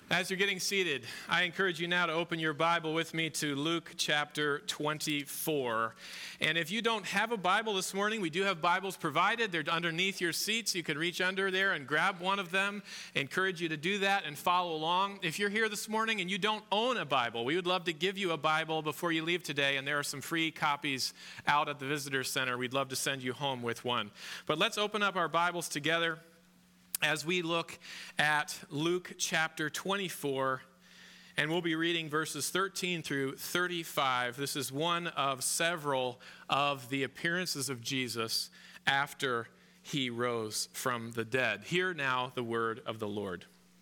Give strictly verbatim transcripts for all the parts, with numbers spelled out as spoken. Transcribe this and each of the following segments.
As you're getting seated, I encourage you now to open your Bible with me to Luke chapter twenty-four. And if you don't have a Bible this morning, we do have Bibles provided. They're underneath your seats. You can reach under there and grab one of them. I encourage you to do that and follow along. If you're here this morning and you don't own a Bible, we would love to give you a Bible before you leave today. And there are some free copies out at the Visitor Center. We'd love to send you home with one. But let's open up our Bibles together as we look at Luke chapter twenty-four, and we'll be reading verses thirteen through thirty-five. This is one of several of the appearances of Jesus after he rose from the dead. Hear now the word of the Lord.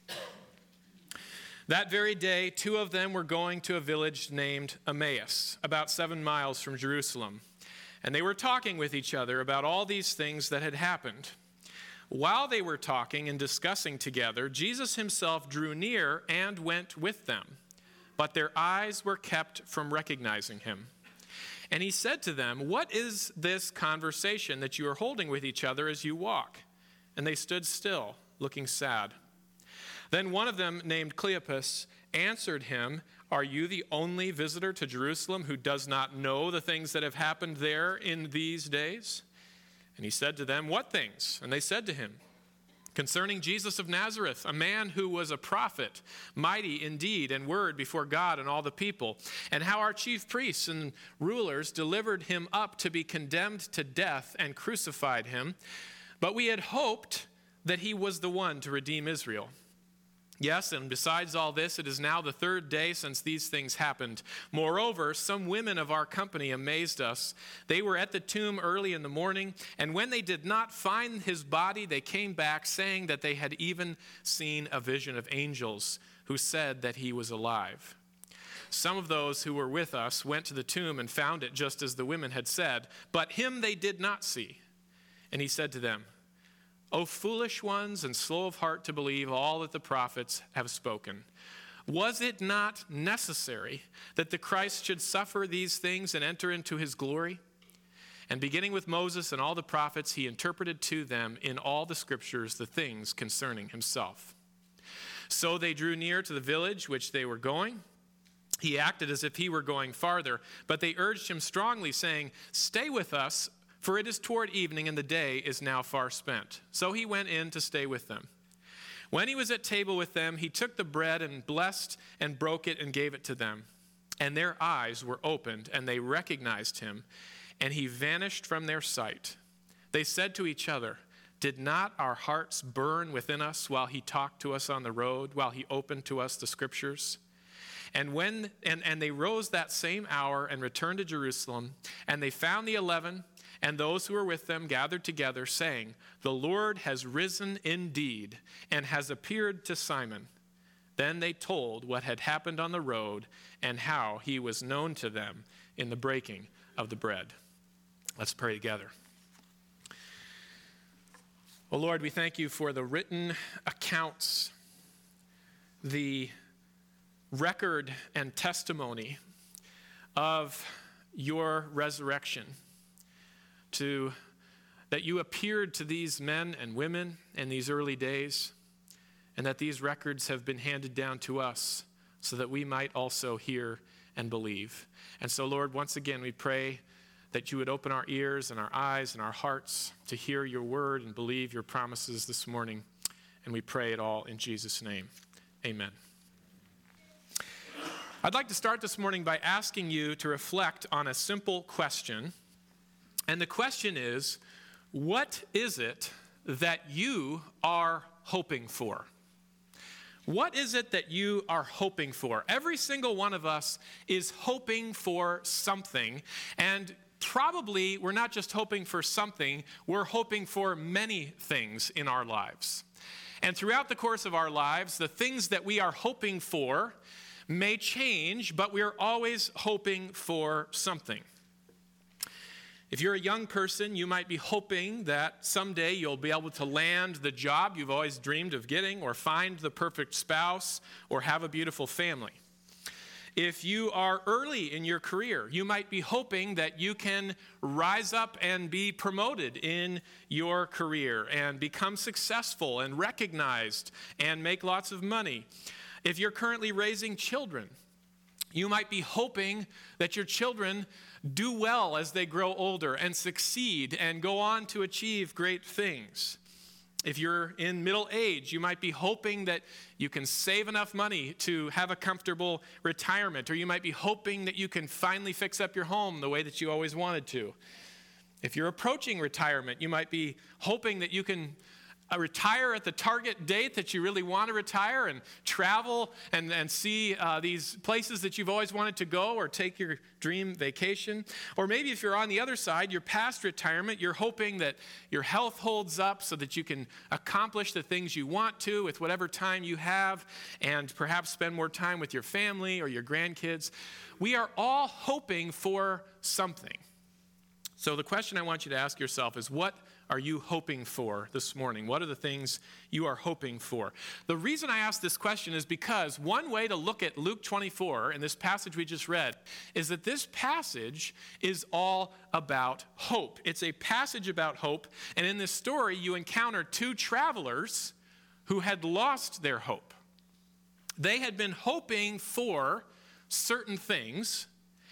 That very day, two of them were going to a village named Emmaus, about seven miles from Jerusalem, and they were talking with each other about all these things that had happened. While they were talking and discussing together, Jesus himself drew near and went with them, but their eyes were kept from recognizing him. And he said to them, "What is this conversation that you are holding with each other as you walk?" And they stood still, looking sad. Then one of them, named Cleopas, answered him, "Are you the only visitor to Jerusalem who does not know the things that have happened there in these days?" And he said to them, "What things?" And they said to him, "Concerning Jesus of Nazareth, a man who was a prophet, mighty in deed and word before God and all the people, and how our chief priests and rulers delivered him up to be condemned to death and crucified him. But we had hoped that he was the one to redeem Israel. Yes, and besides all this, it is now the third day since these things happened. Moreover, some women of our company amazed us. They were at the tomb early in the morning, and when they did not find his body, they came back, saying that they had even seen a vision of angels who said that he was alive. Some of those who were with us went to the tomb and found it just as the women had said, but him they did not see." And he said to them, "O foolish ones and slow of heart to believe all that the prophets have spoken. Was it not necessary that the Christ should suffer these things and enter into his glory?" And beginning with Moses and all the prophets, he interpreted to them in all the scriptures the things concerning himself. So they drew near to the village which they were going. He acted as if he were going farther, but they urged him strongly, saying, "Stay with us, for it is toward evening, and the day is now far spent." So he went in to stay with them. When he was at table with them, he took the bread and blessed and broke it and gave it to them. And their eyes were opened, and they recognized him, and he vanished from their sight. They said to each other, "Did not our hearts burn within us while he talked to us on the road, while he opened to us the scriptures?" And when and, and they rose that same hour and returned to Jerusalem, and they found the eleven and those who were with them gathered together, saying, "The Lord has risen indeed and has appeared to Simon." Then they told what had happened on the road and how he was known to them in the breaking of the bread. Let's pray together. Oh Lord, we thank you for the written accounts, the record and testimony of your resurrection, to that you appeared to these men and women in these early days, and that these records have been handed down to us so that we might also hear and believe. And so, Lord, once again, we pray that you would open our ears and our eyes and our hearts to hear your word and believe your promises this morning. And we pray it all in Jesus' name. Amen. I'd like to start this morning by asking you to reflect on a simple question. And the question is, what is it that you are hoping for? What is it that you are hoping for? Every single one of us is hoping for something. And probably we're not just hoping for something, we're hoping for many things in our lives. And throughout the course of our lives, the things that we are hoping for may change, but we're always hoping for something. If you're a young person, you might be hoping that someday you'll be able to land the job you've always dreamed of getting, or find the perfect spouse, or have a beautiful family. If you are early in your career, you might be hoping that you can rise up and be promoted in your career and become successful and recognized and make lots of money. If you're currently raising children, you might be hoping that your children do well as they grow older and succeed and go on to achieve great things. If you're in middle age, you might be hoping that you can save enough money to have a comfortable retirement, or you might be hoping that you can finally fix up your home the way that you always wanted to. If you're approaching retirement, you might be hoping that you can Uh, retire at the target date that you really want to retire and travel and, and see uh, these places that you've always wanted to go, or take your dream vacation. Or maybe if you're on the other side, you're past retirement, you're hoping that your health holds up so that you can accomplish the things you want to with whatever time you have, and perhaps spend more time with your family or your grandkids. We are all hoping for something. So the question I want you to ask yourself is, what are you hoping for this morning? What are the things you are hoping for? The reason I ask this question is because one way to look at Luke twenty-four in this passage we just read is that this passage is all about hope. It's a passage about hope, and in this story you encounter two travelers who had lost their hope. They had been hoping for certain things,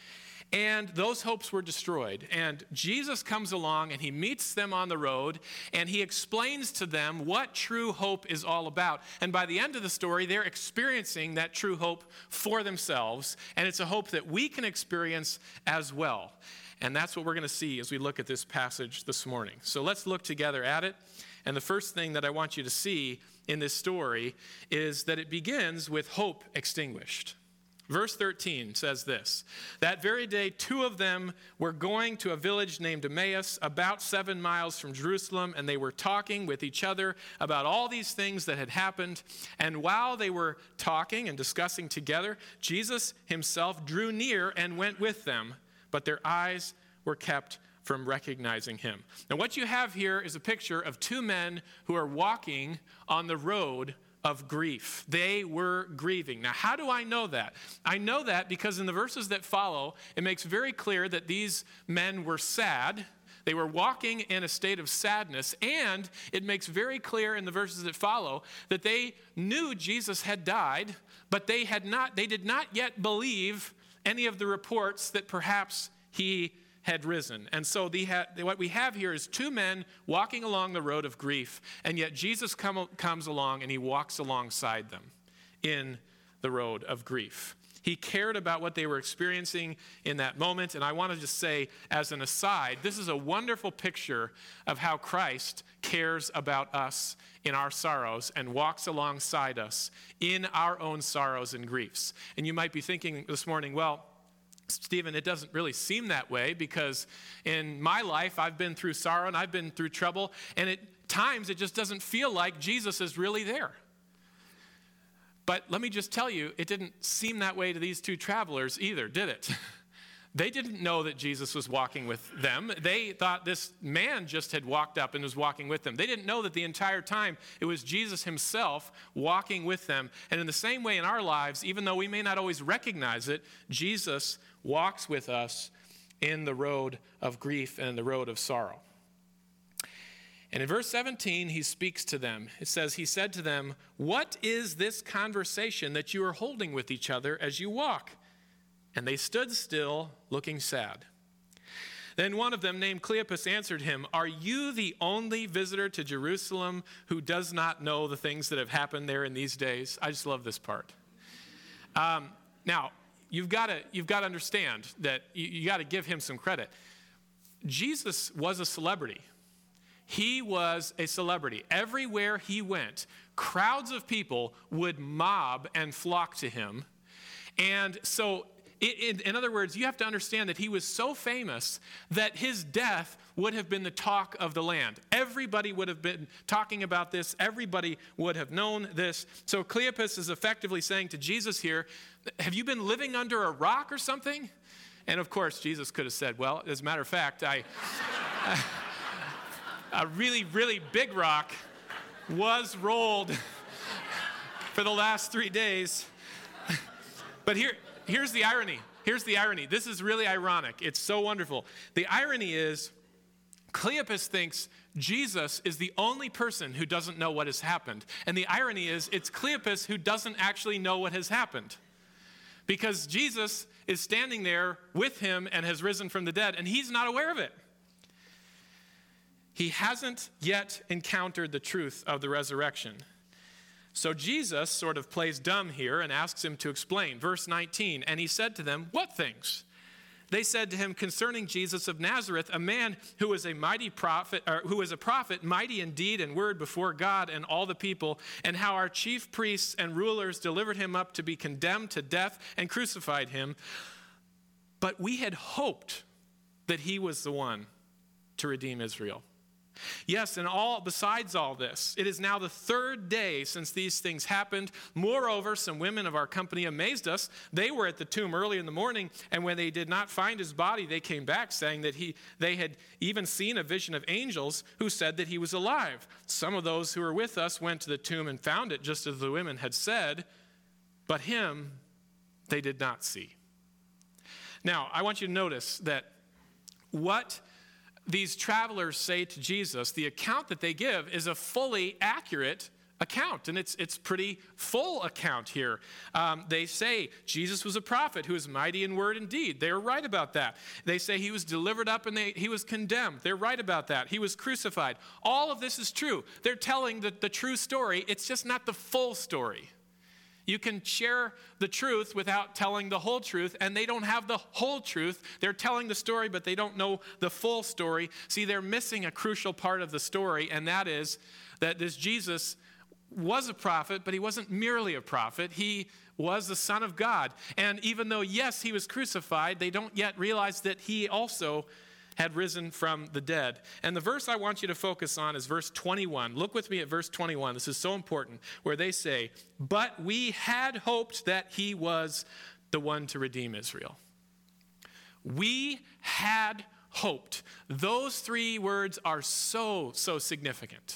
and those hopes were destroyed. And Jesus comes along and he meets them on the road, and he explains to them what true hope is all about. And by the end of the story, they're experiencing that true hope for themselves. And it's a hope that we can experience as well. And that's what we're going to see as we look at this passage this morning. So let's look together at it. And the first thing that I want you to see in this story is that it begins with hope extinguished. Verse thirteen says this: "That very day, two of them were going to a village named Emmaus, about seven miles from Jerusalem, and they were talking with each other about all these things that had happened. And while they were talking and discussing together, Jesus himself drew near and went with them, but their eyes were kept from recognizing him." Now, what you have here is a picture of two men who are walking on the road of grief. They were grieving. Now, how do I know that? I know that because in the verses that follow, it makes very clear that these men were sad. They were walking in a state of sadness, and it makes very clear in the verses that follow that they knew Jesus had died, but they had not, they did not yet believe any of the reports that perhaps he had risen. And so the, what we have here is two men walking along the road of grief, and yet Jesus come, comes along and he walks alongside them in the road of grief. He cared about what they were experiencing in that moment. And I want to just say, as an aside, this is a wonderful picture of how Christ cares about us in our sorrows and walks alongside us in our own sorrows and griefs. And you might be thinking this morning, well, Stephen, it doesn't really seem that way, because in my life, I've been through sorrow and I've been through trouble, and at times it just doesn't feel like Jesus is really there. But let me just tell you, it didn't seem that way to these two travelers either, did it? They didn't know that Jesus was walking with them. They thought this man just had walked up and was walking with them. They didn't know that the entire time it was Jesus himself walking with them. And in the same way in our lives, even though we may not always recognize it, Jesus walks with us in the road of grief and the road of sorrow. And in verse seventeen, he speaks to them. It says, he said to them, "What is this conversation that you are holding with each other as you walk?" And they stood still, looking sad. Then one of them, named Cleopas, answered him, "Are you the only visitor to Jerusalem who does not know the things that have happened there in these days?" I just love this part. Um, now, you've got to you've got to understand that you, you got to give him some credit. Jesus was a celebrity. He was a celebrity. Everywhere he went, crowds of people would mob and flock to him. And so, In, in other words, you have to understand that he was so famous that his death would have been the talk of the land. Everybody would have been talking about this. Everybody would have known this. So Cleopas is effectively saying to Jesus here, "Have you been living under a rock or something?" And of course, Jesus could have said, "Well, as a matter of fact, I, a really, really big rock was rolled for the last three days." But here, Here's the irony. Here's the irony. This is really ironic. It's so wonderful. The irony is, Cleopas thinks Jesus is the only person who doesn't know what has happened. And the irony is, it's Cleopas who doesn't actually know what has happened. Because Jesus is standing there with him and has risen from the dead, and he's not aware of it. He hasn't yet encountered the truth of the resurrection. So Jesus sort of plays dumb here and asks him to explain. Verse nineteen, and he said to them, what things? They said to him, concerning Jesus of Nazareth, a man who was a mighty prophet, or who was a prophet, mighty in deed and word before God and all the people, and how our chief priests and rulers delivered him up to be condemned to death and crucified him. But we had hoped that he was the one to redeem Israel. Yes, and all besides all this, it is now the third day since these things happened. Moreover, some women of our company amazed us. They were at the tomb early in the morning, and when they did not find his body, they came back, saying that he they had even seen a vision of angels who said that he was alive. Some of those who were with us went to the tomb and found it just as the women had said, but him they did not see. Now, I want you to notice that what these travelers say to Jesus, the account that they give is a fully accurate account, and it's it's pretty full account here. Um, they say Jesus was a prophet who was mighty in word and deed. They're right about that. They say he was delivered up and they, he was condemned. They're right about that. He was crucified. All of this is true. They're telling the, the true story. It's just not the full story. You can share the truth without telling the whole truth, and they don't have the whole truth. They're telling the story, but they don't know the full story. See, they're missing a crucial part of the story, and that is that this Jesus was a prophet, but he wasn't merely a prophet. He was the Son of God. And even though, yes, he was crucified, they don't yet realize that he also had risen from the dead. And the verse I want you to focus on is verse twenty-one. Look with me at verse twenty-one. This is so important, where they say, but we had hoped that he was the one to redeem Israel. We had hoped. Those three words are so, so significant.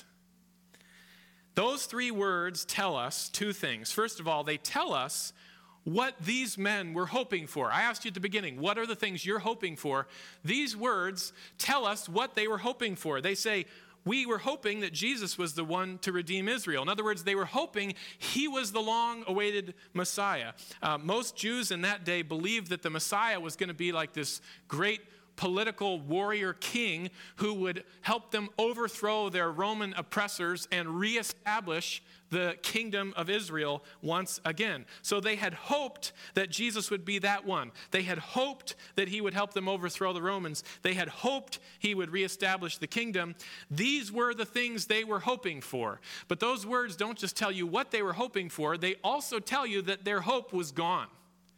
Those three words tell us two things. First of all, they tell us what these men were hoping for. I asked you at the beginning, what are the things you're hoping for? These words tell us what they were hoping for. They say, we were hoping that Jesus was the one to redeem Israel. In other words, they were hoping he was the long-awaited Messiah. Uh, most Jews in that day believed that the Messiah was going to be like this great political warrior king who would help them overthrow their Roman oppressors and reestablish the kingdom of Israel once again. So they had hoped that Jesus would be that one. They had hoped that he would help them overthrow the Romans. They had hoped he would reestablish the kingdom. These were the things they were hoping for. But those words don't just tell you what they were hoping for, they also tell you that their hope was gone.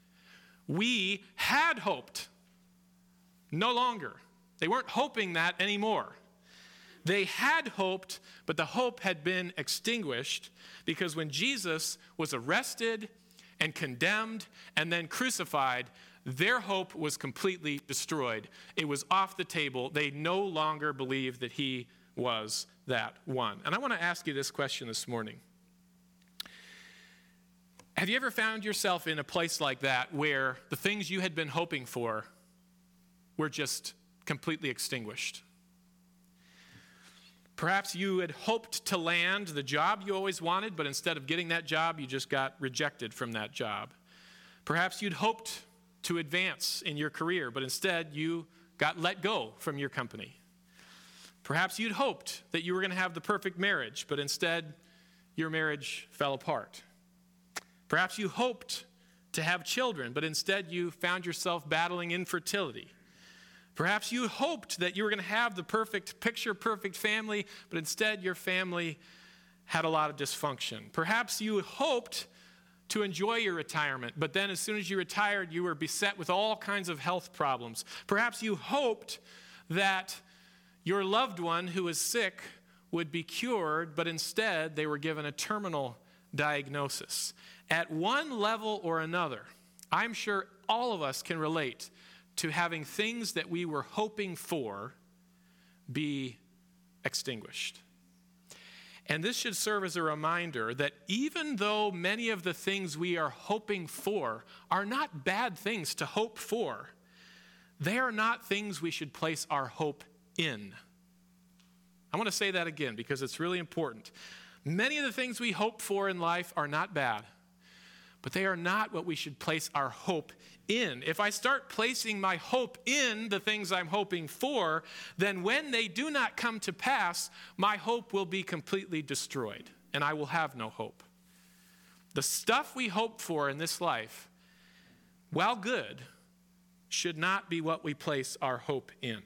We had hoped. No longer. They weren't hoping that anymore. They had hoped, but the hope had been extinguished because when Jesus was arrested and condemned and then crucified, their hope was completely destroyed. It was off the table. They no longer believed that he was that one. And I want to ask you this question this morning. Have you ever found yourself in a place like that where the things you had been hoping for were just completely extinguished? Perhaps you had hoped to land the job you always wanted, but instead of getting that job, you just got rejected from that job. Perhaps you'd hoped to advance in your career, but instead you got let go from your company. Perhaps you'd hoped that you were going to have the perfect marriage, but instead your marriage fell apart. Perhaps you hoped to have children, but instead you found yourself battling infertility. Perhaps you hoped that you were going to have the perfect, picture-perfect family, but instead your family had a lot of dysfunction. Perhaps you hoped to enjoy your retirement, but then as soon as you retired, you were beset with all kinds of health problems. Perhaps you hoped that your loved one who was sick would be cured, but instead they were given a terminal diagnosis. At one level or another, I'm sure all of us can relate to having things that we were hoping for be extinguished. And this should serve as a reminder that even though many of the things we are hoping for are not bad things to hope for, they are not things we should place our hope in. I want to say that again because it's really important. Many of the things we hope for in life are not bad, but they are not what we should place our hope in. If I start placing my hope in the things I'm hoping for, then when they do not come to pass, my hope will be completely destroyed, and I will have no hope. The stuff we hope for in this life, while good, should not be what we place our hope in.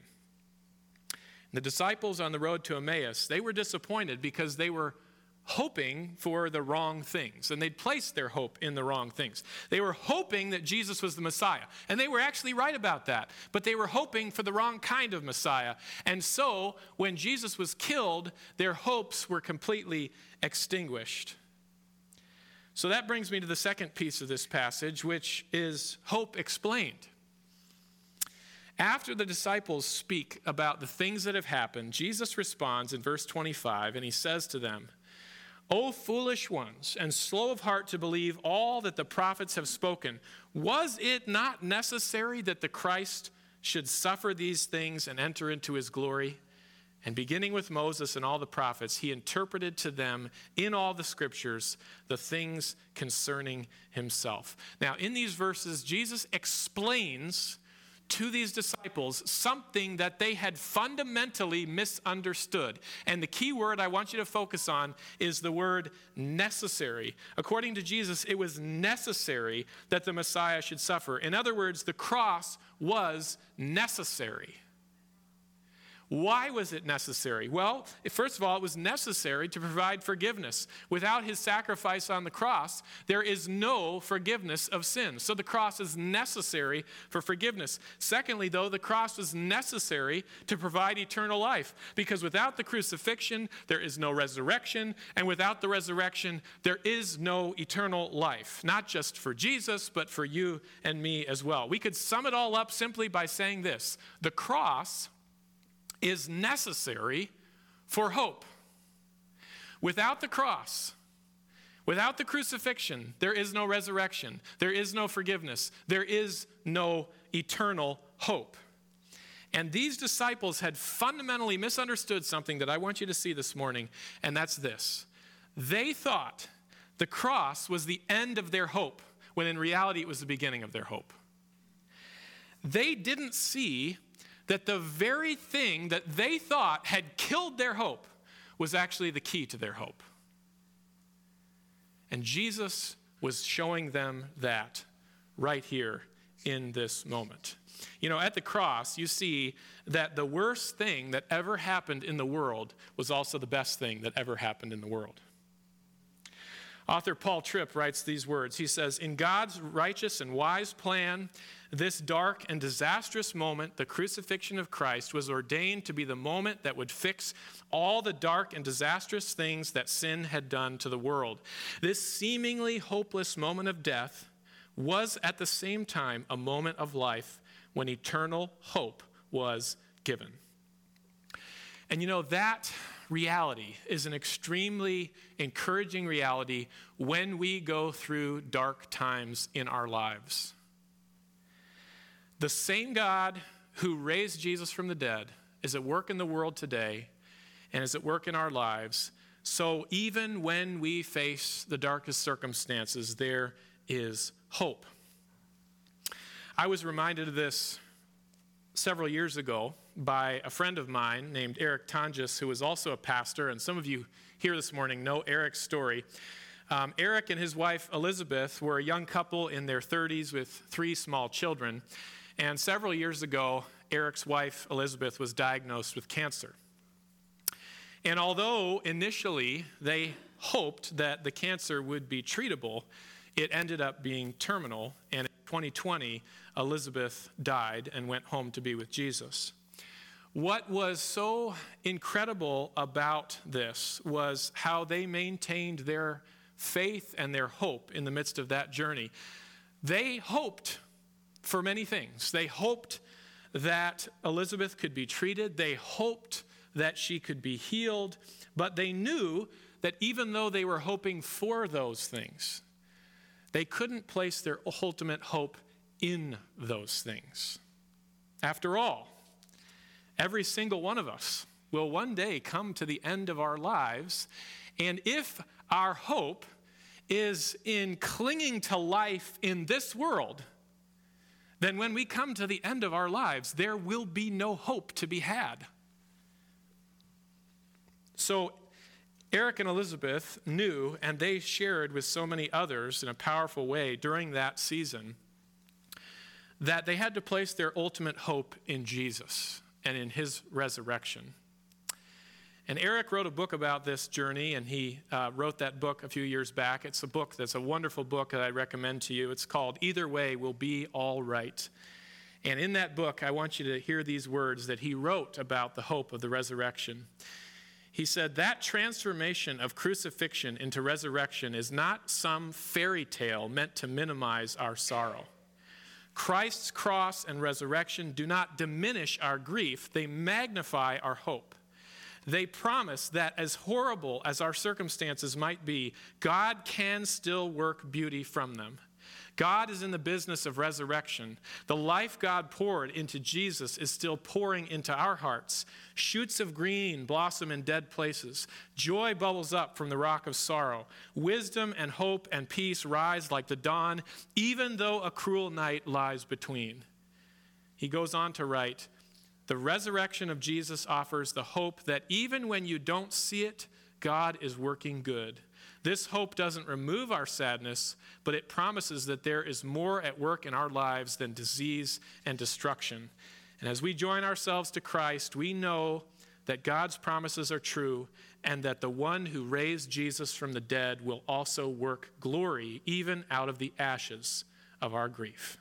The disciples on the road to Emmaus, they were disappointed because they were hoping for the wrong things, and they'd placed their hope in the wrong things. They were hoping that Jesus was the Messiah, and they were actually right about that, but they were hoping for the wrong kind of Messiah. And so, when Jesus was killed, their hopes were completely extinguished. So that brings me to the second piece of this passage, which is hope explained. After the disciples speak about the things that have happened, Jesus responds in verse twenty-five, and he says to them, "O foolish ones, and slow of heart to believe all that the prophets have spoken, was it not necessary that the Christ should suffer these things and enter into his glory?" And beginning with Moses and all the prophets, he interpreted to them in all the scriptures the things concerning himself. Now, in these verses, Jesus explains to these disciples something that they had fundamentally misunderstood. And the key word I want you to focus on is the word necessary. According to Jesus, it was necessary that the Messiah should suffer. In other words, the cross was necessary. Why was it necessary? Well, first of all, it was necessary to provide forgiveness. Without his sacrifice on the cross, there is no forgiveness of sins. So the cross is necessary for forgiveness. Secondly, though, the cross was necessary to provide eternal life, because without the crucifixion, there is no resurrection, and without the resurrection, there is no eternal life, not just for Jesus, but for you and me as well. We could sum it all up simply by saying this: the cross is necessary for hope. Without the cross, without the crucifixion, there is no resurrection, there is no forgiveness, there is no eternal hope. And these disciples had fundamentally misunderstood something that I want you to see this morning, and that's this. They thought the cross was the end of their hope, when in reality it was the beginning of their hope. They didn't see that the very thing that they thought had killed their hope was actually the key to their hope. And Jesus was showing them that right here in this moment. You know, at the cross, you see that the worst thing that ever happened in the world was also the best thing that ever happened in the world. Author Paul Tripp writes these words. He says, "In God's righteous and wise plan, this dark and disastrous moment, the crucifixion of Christ, was ordained to be the moment that would fix all the dark and disastrous things that sin had done to the world. This seemingly hopeless moment of death was at the same time a moment of life when eternal hope was given." And you know, that reality is an extremely encouraging reality when we go through dark times in our lives. The same God who raised Jesus from the dead is at work in the world today and is at work in our lives. So even when we face the darkest circumstances, there is hope. I was reminded of this several years ago by a friend of mine named Eric Tonjes, who is also a pastor, and some of you here this morning know Eric's story. Um, Eric and his wife Elizabeth were a young couple in their thirties with three small children, and several years ago, Eric's wife Elizabeth was diagnosed with cancer. And although initially they hoped that the cancer would be treatable, it ended up being terminal, and in twenty twenty, Elizabeth died and went home to be with Jesus. What was so incredible about this was how they maintained their faith and their hope in the midst of that journey. They hoped for many things. They hoped that Elizabeth could be treated. They hoped that she could be healed. But they knew that even though they were hoping for those things, they couldn't place their ultimate hope in those things. After all, every single one of us will one day come to the end of our lives. And if our hope is in clinging to life in this world, then when we come to the end of our lives, there will be no hope to be had. So Eric and Elizabeth knew, and they shared with so many others in a powerful way during that season, that they had to place their ultimate hope in Jesus and in his resurrection. And Eric wrote a book about this journey, and he uh, wrote that book a few years back. It's a book that's a wonderful book that I recommend to you. It's called Either Way Will Be All Right. And in that book, I want you to hear these words that he wrote about the hope of the resurrection. He said, that transformation of crucifixion into resurrection is not some fairy tale meant to minimize our sorrow. Christ's cross and resurrection do not diminish our grief. They magnify our hope. They promise that as horrible as our circumstances might be, God can still work beauty from them. God is in the business of resurrection. The life God poured into Jesus is still pouring into our hearts. Shoots of green blossom in dead places. Joy bubbles up from the rock of sorrow. Wisdom and hope and peace rise like the dawn, even though a cruel night lies between. He goes on to write, the resurrection of Jesus offers the hope that even when you don't see it, God is working good. This hope doesn't remove our sadness, but it promises that there is more at work in our lives than disease and destruction. And as we join ourselves to Christ, we know that God's promises are true and that the one who raised Jesus from the dead will also work glory even out of the ashes of our grief.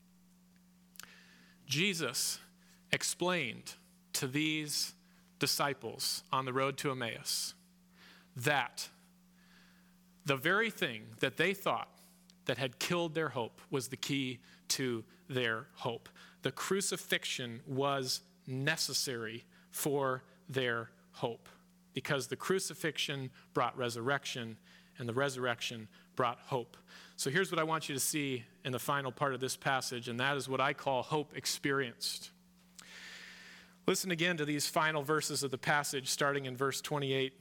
Jesus explained to these disciples on the road to Emmaus that the very thing that they thought that had killed their hope was the key to their hope. The crucifixion was necessary for their hope because the crucifixion brought resurrection and the resurrection brought hope. So here's what I want you to see in the final part of this passage, and that is what I call hope experienced. Listen again to these final verses of the passage, starting in verse twenty-eight.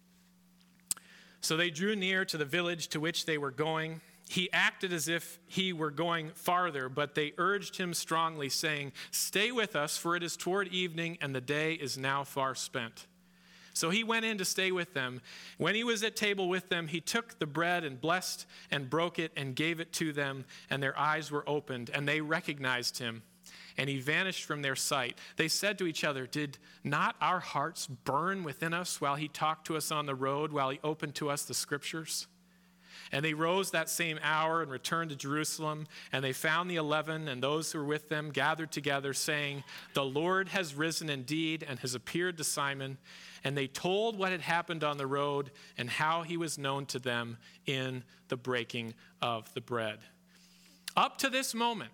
So they drew near to the village to which they were going. He acted as if he were going farther, but they urged him strongly, saying, stay with us, for it is toward evening, and the day is now far spent. So he went in to stay with them. When he was at table with them, he took the bread and blessed and broke it and gave it to them, and their eyes were opened, and they recognized him. And he vanished from their sight. They said to each other, did not our hearts burn within us while he talked to us on the road, while he opened to us the scriptures? And they rose that same hour and returned to Jerusalem, and they found the eleven and those who were with them gathered together, saying, the Lord has risen indeed and has appeared to Simon. And they told what had happened on the road and how he was known to them in the breaking of the bread. Up to this moment,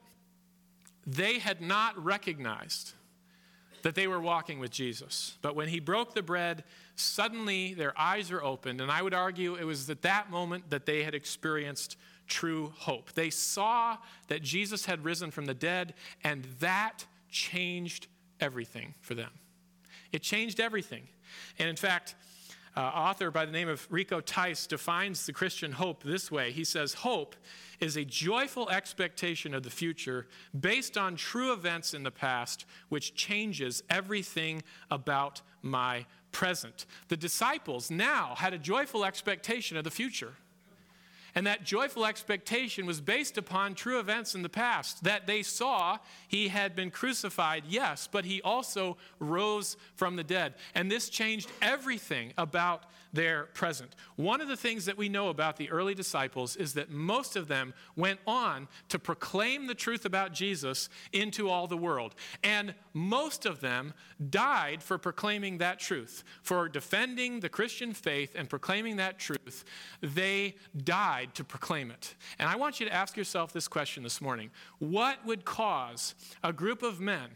they had not recognized that they were walking with Jesus. But when he broke the bread, suddenly their eyes were opened. And I would argue it was at that moment that they had experienced true hope. They saw that Jesus had risen from the dead, and that changed everything for them. It changed everything. And in fact, uh, author by the name of Rico Tice defines the Christian hope this way. He says, hope is a joyful expectation of the future based on true events in the past, which changes everything about my present. The disciples now had a joyful expectation of the future. And that joyful expectation was based upon true events in the past, that they saw he had been crucified, yes, but he also rose from the dead. And this changed everything about their present. One of the things that we know about the early disciples is that most of them went on to proclaim the truth about Jesus into all the world. And most of them died for proclaiming that truth, for defending the Christian faith and proclaiming that truth. They died to proclaim it. And I want you to ask yourself this question this morning. What would cause a group of men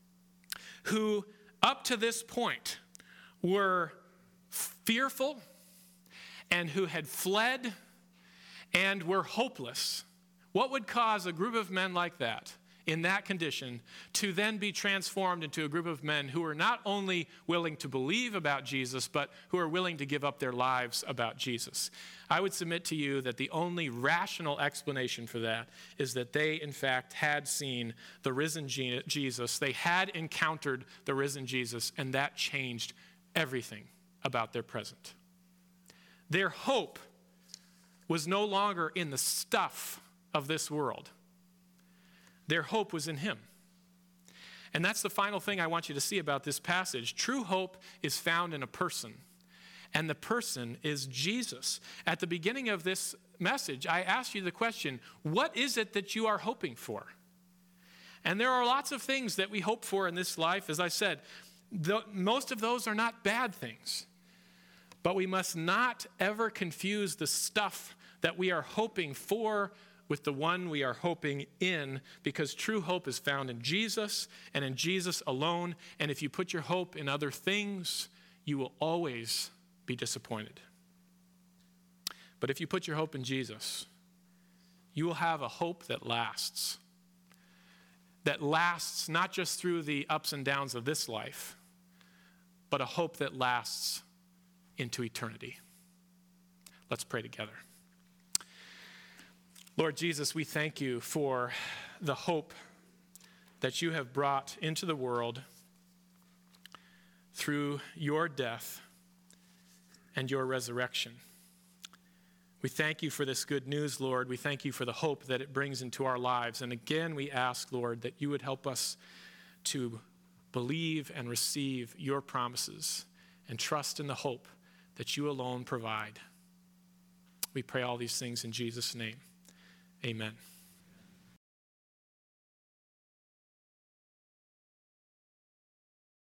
who up to this point were fearful and who had fled and were hopeless, what would cause a group of men like that in that condition to then be transformed into a group of men who are not only willing to believe about Jesus, but who are willing to give up their lives about Jesus. I would submit to you that the only rational explanation for that is that they, in fact, had seen the risen Jesus. They had encountered the risen Jesus, and that changed everything about their present. Their hope was no longer in the stuff of this world. Their hope was in him. And that's the final thing I want you to see about this passage. True hope is found in a person, and the person is Jesus. At the beginning of this message, I asked you the question, what is it that you are hoping for? And there are lots of things that we hope for in this life. As I said, the, most of those are not bad things. But we must not ever confuse the stuff that we are hoping for with the one we are hoping in, because true hope is found in Jesus and in Jesus alone. And if you put your hope in other things, you will always be disappointed. But if you put your hope in Jesus, you will have a hope that lasts. That lasts not just through the ups and downs of this life, but a hope that lasts into eternity. Let's pray together. Lord Jesus, we thank you for the hope that you have brought into the world through your death and your resurrection. We thank you for this good news, Lord. We thank you for the hope that it brings into our lives. And again, we ask, Lord, that you would help us to believe and receive your promises and trust in the hope that you alone provide. We pray all these things in Jesus' name. Amen.